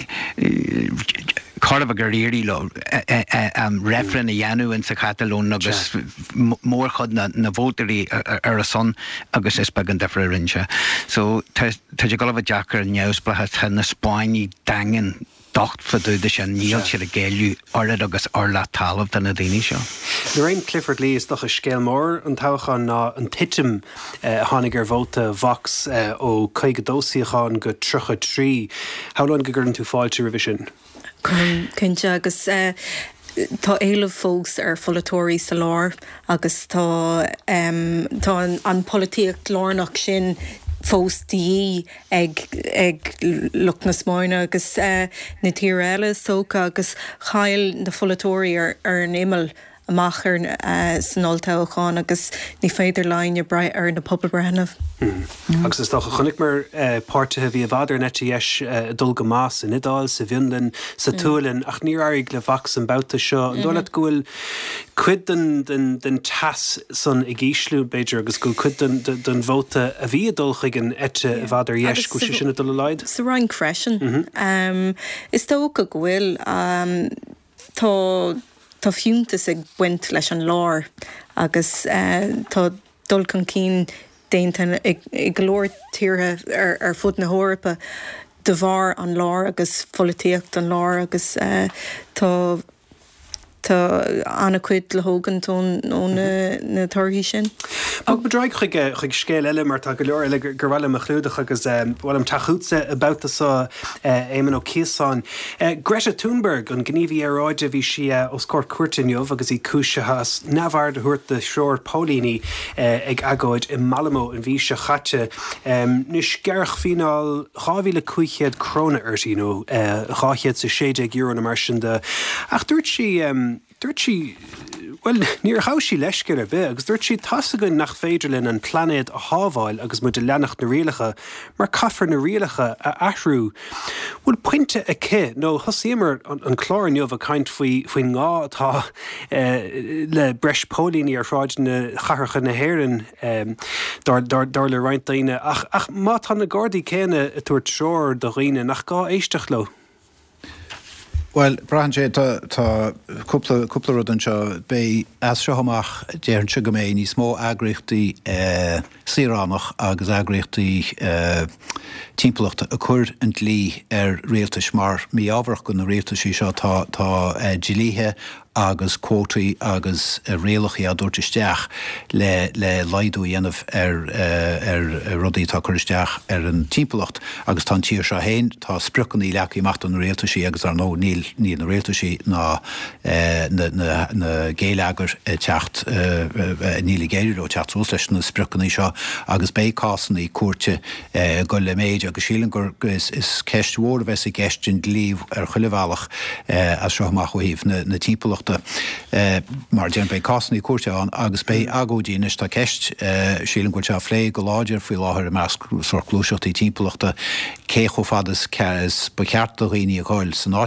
Carh gur réirí le referen a dhéanú in sa Catalón agus mór chud na bhótarí ar a son agus is beag an defra rinse. So tá go bh deachar an neamhsplatha tá na Spáinní dagan docht faúide sin níl siad a géilú orad agus orla talamh den na daoine seo. Lorraine Clifford Lee is doch a scéal mór an táchan ná an titim tháinig ar bhóta Vox ó chuigeadósaíocháin go trucha trí. Hálan go gurn tú fáilte revision? Cynte agus tá éileh fós ar folatóirí sa lár agus tá an polítíocht lárnach sin fóstaí ag ag luch na Spáine agus na tír eile sóca agus chail na folatóirí ar an imel amach ar san oltáchaán agus ní féidir lein ar na pobl breanamh. Agus is doch a chunig mar páirtithe bhí a bhádar nettíis dul go más in Idáil, sa Bhionlainn, sa Tualann, ach ní airigh le bhac an bouta seo. An dóla gúil cuid den tas san i gíslú beidir agus gúil cuid den bhóta a bhí a dulchaigin ete a bhádar dhéis go sinna dul leid? Sa rang freisin. Is tóca gúil tá Tá fiúntas ag buint leis an lár agus tá dulcan cín déantain ag glóir tíortha ar fud na Eorpa de bhar an lár agus folítíocht an lár agus tá Tá anna cuid le hógan tón ó na torthaí sin. Ag bedráig chuig chuig scéal eile mar tá go leor eile gur bhfuil a chlúdach agus bhfuil am taútsa abouta sa éman ó Cíosáin. Greta Thunberg an gníomhí aráide bhí si os cór cuairteiniuh agus í cúisethas nabhar de thuirt de seoir Paulíní ag agóid i Malamo an bhí se chatte. Nus gearch fíál cháhíle cuichead cróna irtí nó cháchead sa séideag euro na mar sin de. Ach dúirt si Dúirt si, well, níor há sí leisceir a bheith, agus dúirt si tasagan nach féidirlinn an planéad a hábháil agus mu de leannacht na rialacha, mar caithfar na rialacha a athrú. Bhfuil puinte a cé, nó thosaímar an chláirniuh a caint faoi ngá atá le breis Paulíní ar shráid na chatharcha na hÉireann dar le roinnt daoine. Ach má tá na Gardaí céine a tuairt seoir do dhaoine nach gá éisteach lo. Well, Brian sé tá cúpla rud an seo bé as seo amach déann se go mé ní smó agrachtaí siaránach agus agrachtaí timpplaachta a chuir an lí ar réaltas mar mí ábhar go na réaltasí seo tá dilíthe agus cótaí agus réalachaí a dúirtisteach le le laidú dhéanamh ar ar rudaí tá chuiristeach ar an timpplacht agus tá tíir se héin tá sprucannaí leachí macht an réaltasí agus ar nó níl ní na réaltasí ná na géileagar techt níla géidir ó teachtrú leis na sprucannaí seo agus béásannaí cuate go le méid agus sílan gur is ceistúór bheits i gceistin líomh ar chuilehhealach as seo amach chuíomh na timpplacht mar déan bé cásannaí cuairteán agus bé agódíine tá ceist sílan go te phlé go láidir faoi láthir meas sor clúiseachtaí timpplaachta cé cho fadas ceas ba ceart do rií a gáil san áiti bhfuil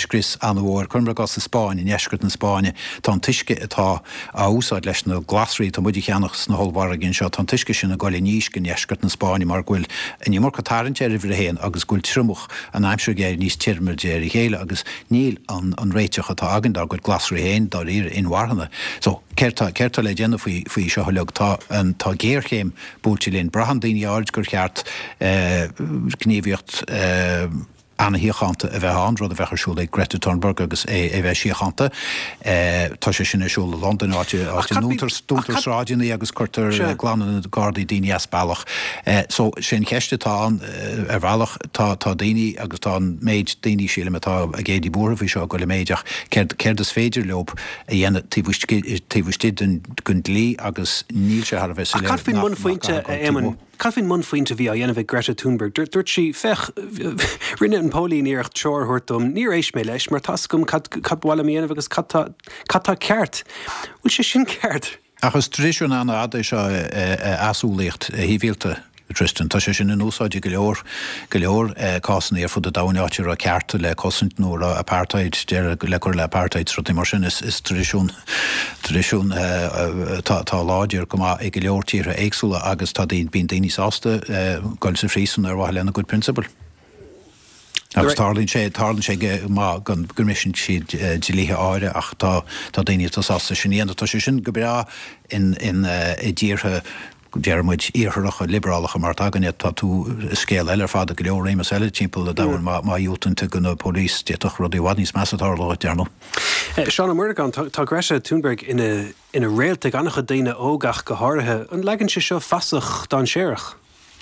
scris anhór chumra gas sa Spáin in eisgurt na Spáine tá tuisce atá a úsáid leis na glasraí tá muidir cheannachs na hallhhar ginn seo tá tuisce sin na gáil níos gin eisgurt na Spáine mar ghfuil in mar catáint ar bhir héin agus gúil trumuch an aimsir géir níos tíirmir déir chéile agus níl an an réiteach atá agan dar go glasraí héin dar ír inharhanna. So Certa certa le déanana faoi faoi seo leog tá an tá géirchéim búltí líon brahan daoine áid gur cheart gníomhíocht anna híochananta a bheith an rud a bheitcharsúla Greta Thunberg agus é é bheith síochananta tá sé sinna siúla London áte áte núntarsráideanna agus chuirtar glanna Gardaí daoine as bailach. So sin cheiste tá an ar bhealach tá tá daoine agus tá méid daoine síla tá a géadí búra bhí seo go le méideach céir is féidir leop a dhéana tíhúistid gunn lí agus níl sé har bheith Cad fin mun faointe éman Cad fin mun faointe bhí a dhéanamh Greta Thunberg dúirt si fech rinne an pólín íocht teorthúirtum ní éis mé leis mar tascum cad bhla míanamh agus cattá ceart. Bhfuil sé sin ceart. Agus tradiisiún anna ada seo asúlaocht híhíalta Tristan, tá sé sin in úsáide go leor go leor cásan ar fud a dáneátear a cearta le cosint nóair a apartheid dear le chuir le apartheid rutí mar sin is is tradiisiún tradiisiún tá láidir go ag go leortíre éagsúla agus tá daon bíon daoine sásta goil sa frísan ar bhaile lena good principle. Agus tarlinn sé tarlinn sé má gan gomission siad dilíthe áire ach tá tá daoine tá sásta sin íana tá sé sin go bra in in i ddíorthe Jermuid íorthracha liberálacha mar agan tá tú scéal eile fád go leor rémas eile timppla a dahain má dúnta gona pólís déach rudí bhhaníos measatála dearnú. Seán Murgan tá Greta Thunberg ina ina réalta gannacha daine ógach go háirithe an legann sé seo fasach don séireach.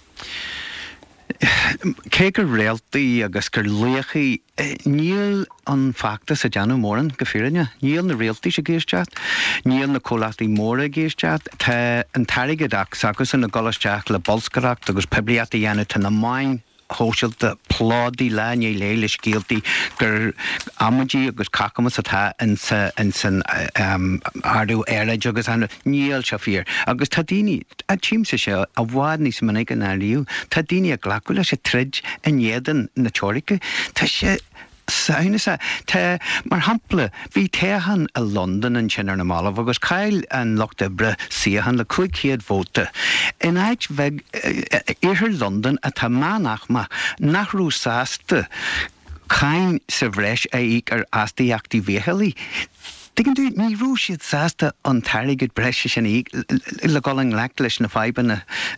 Cé gur réaltaí agus gur léchaí níl an factas a deanú móran go fírinne, níl na réaltaí sé géisteat, níl na cólaí móra géisteat, tá an tarigadaach agus in na golasteach le bolscaracht agus pebliata dhéanú tá na main hóisiilta pládaí leine léile scíaltaí gur amadí agus cacamas atá in san ardú éireid agus an níl se fír. Agus tá daoine a tíimsa se a bhád níos minic an airlíú, tá daoine a ghlacuil se trid in éan na teorica, tá sé Saine sa te mar hampla bhí téhan a London an sinnar na mála agus cail an lochta bre siahan le chuig chéad vóta. In áid bheith ihir London a tá mánach ma nachrú sásta cain sa bhreis a íc ar astaíachtaí bhéhelaí. Digan tú ní rú siad sásta an tarigid breise sin íg le golang lecht leis na faibanna.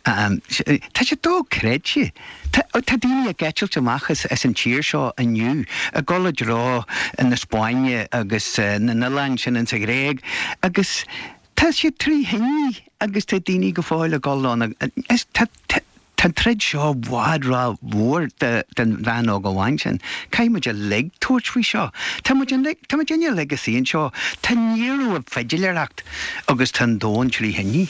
Tá sé dó creid si. Tá daoine a gceitiilte amachchas as an tíir seo aniu, a golad rá in na Spáine agus na Nalain sin in sa Gréig, agus tá sé trí hinní agus tá daoine go fáil a goláin. Tá trid seo bhád rá mhór den bhean ó go bhain sin. Caiimiid a leg tuairt faoi seo. Tá déine legaíon seo tá níorú a feidileireacht agus tá dóin trí hinní.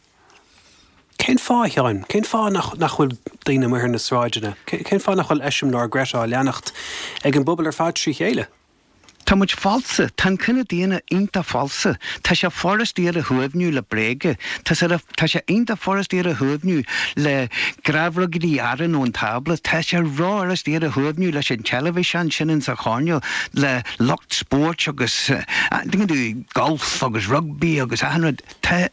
Cén fá teáin? Cén fá nach bhfuil daoine muir na sráideanna? Cén fá nach bhfuil eisiom ná Greta leannacht ag an bubal ar fád trí chéile? Tá muid falsa, tá cynna díana ínta falsa. Tá sé forrastí ar a thuamhniú le bréige, tá sé ínta forrastí ar a thuamhniú le grabhragadí aran ón tabla, tá sé rárastí ar a thuamhniú leis an television sin in sa cháneil le locht sport agus dingan tú golf agus rugby agus anrad. Tá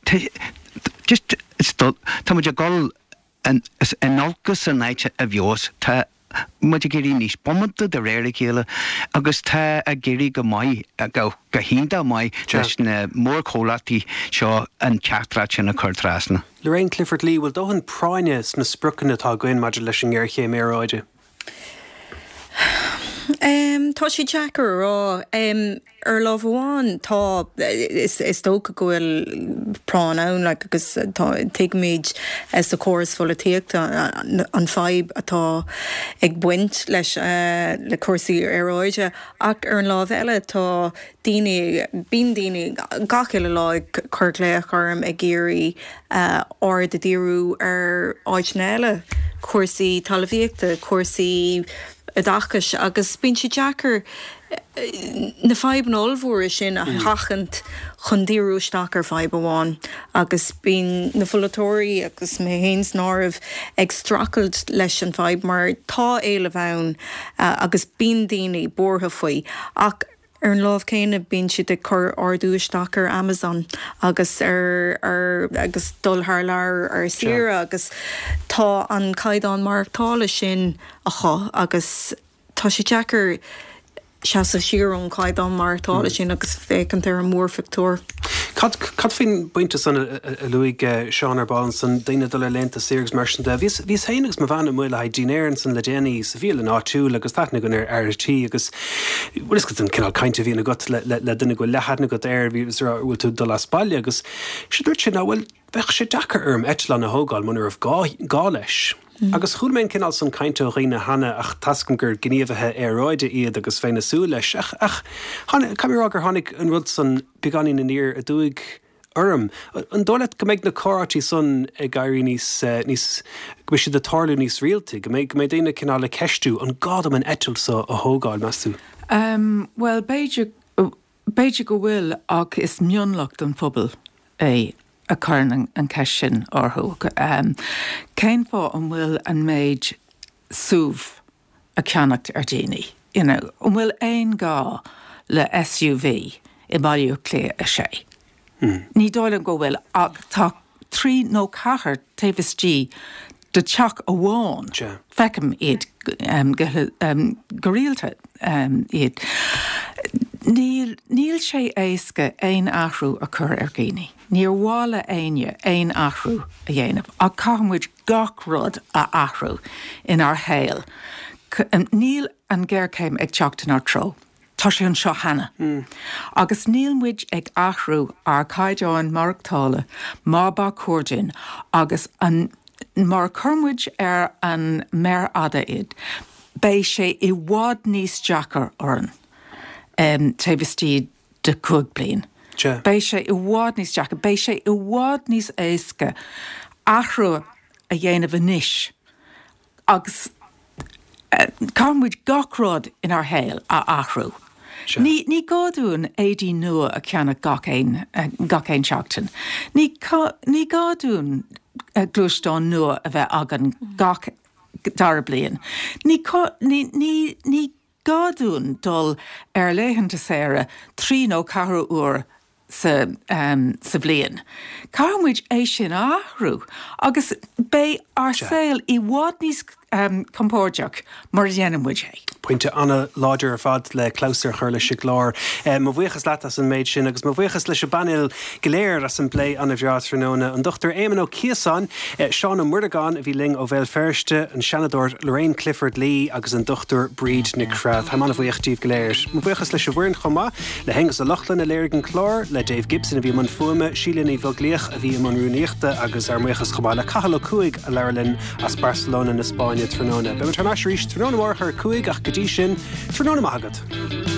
just tá muid a gol an olgus an naite a bheos, tá muid a géirí níos bomanta de réir chéile agus tá a géirí go mai go go hínta mai leis na mór cólatí seo an teachtrá sin na chuirtrásna. Lorraine Clifford Lee, bhfuil dóhann práine na sprúcanna tá goin maidir leis an gghearché méráide? Um, tá sí Jackar rá um, ar lámháin tá is, is tóca gohfuil prán ann like, agus teag méid is the chorus full of teacht an, an feib atá ag buint leis uh, le cuasaí aráide ach ar an lámh eile tá daoine bíon daoine gachaile lá chuirléach orm ag géirí uh, or de díriú ar áidneile cuasaí talmhaíochta, cuasaí a dachas agus bín si Jackar na feban olmhór sin a chachant chundíúteach ar feib amháin agus bín na folatóirí agus mé héins námh ag stracailt leis an feib mar tá éile bhain uh, agus bín daoine bortha faoi ach ar an lámh céine bín siad de chur ardúisteach ar Amazon agus ar, ar agus dulthar lear ar sira agus tá an caiidán martála sin a cho agus tá si Jackar se a siarún caiidán martála sin agus fécant ar an mór fictúr. Cad fin buinte san a luig Seán ar Ballan san daine do le lenta ségus mar sin de. Vís héanagus ma bhana muile ha dinéan san le déanaí sa bhíle áitiúil agus tána gon ar R T agus bhfuil is go an cinál cainte bhína go le duine go lehadna go air bhí bhfuil tú do las bailile agus si dúirt sin bhfuil bheith sé dachar arm eitlan na hógáil munar ah gá leis. Agus chuúlméin cinál san cainte riine hana ach tascam gur gníomhathe aráide iad agus féinna sú leis ach ach camrá gur tháinig an rud san beganí na níor a dúig orm. An dólaat go méid na cóirtí san ag gairí níos níos go si de tarlú níos rialta go méid go méid déine cinál le ceistú an gádam an etil sa a hógáil measú. Um, well, Beiidir Beiidir go bhfuil ach is mionlacht an phobal é a chuirn an ceist sin orthú. Um, céim fá an bhfuil an méid súmh a ceannacht ar déanaí. You know, an bhfuil aon gá le S U V i bailú clé a sé. Mm. Ní dóileann go bhfuil ach tá trí nó chathair taobhistí de teach a bháin yeah. fecim iad um, um, go rialta um, iad. Níl, níl sé éasca aon athrú a chur ar géine. Níor bhála aine aon athrú a dhéanamh, a caithmuid gach rud a athrú in ar héal. Níl an ggéircéim ag teachtain ar tro. Tá sé an seo hena. Mm. Agus níl muid ag athrú ar caiideáin marachtála má ba cuairdein agus an mar churmuid ar an méar ada iad. Bé sé i bhád níos Jackar orn. Um, taobhistí de cúig bliain. Yeah. Bé sé i bhád níos Jackar, bé sé i bhád níos éasca athrú a dhéanamh níis agus uh, cámuid gachrád in ar héal a athrú. Sure. Ní, ní gáún édí nua a ceanna gacéin uh, gacéin seachtain. Ní, ní gáún uh, glúisteán nua a bheith agan gach dar bliain. Ní, ní, ní, ní gáún dul ar léhananta séire trí nó cathrú uair sa, um, sa bliain. Cámuid é sin athrú agus bé ar saoil i bhád níos um, compórdeach mar dhéanamhuid é. Pointe anna láidir ar fad le cláusar chuir le si glár. Má bhuichas leat as an méid sin agus má bhuichas leis banil goléir as an lé anna bhreaat tróna an Doctor Éamon Ó Chiasáin, Seán Ó Muircheán a bhí ling ó bhéil ferste, an Seanadóir Lorraine Clifford Lee agus an Doctor Breed Nick Rath. Ha manna bhuichtíomh goléir. Má bhuichas leis a bhuirin chomá le hengus a Lochlan a léirgan chlár le Dave Gibson a bhí man fuama, Sílan í bhogléach a bhí man rúníochta agus ar muichas chomá le cahal cuaig a leirlinn as Barcelona na Spáine tróna. Be mar tarnáis ríis tróna mórchar cuaig ach godí sin tróna maigad.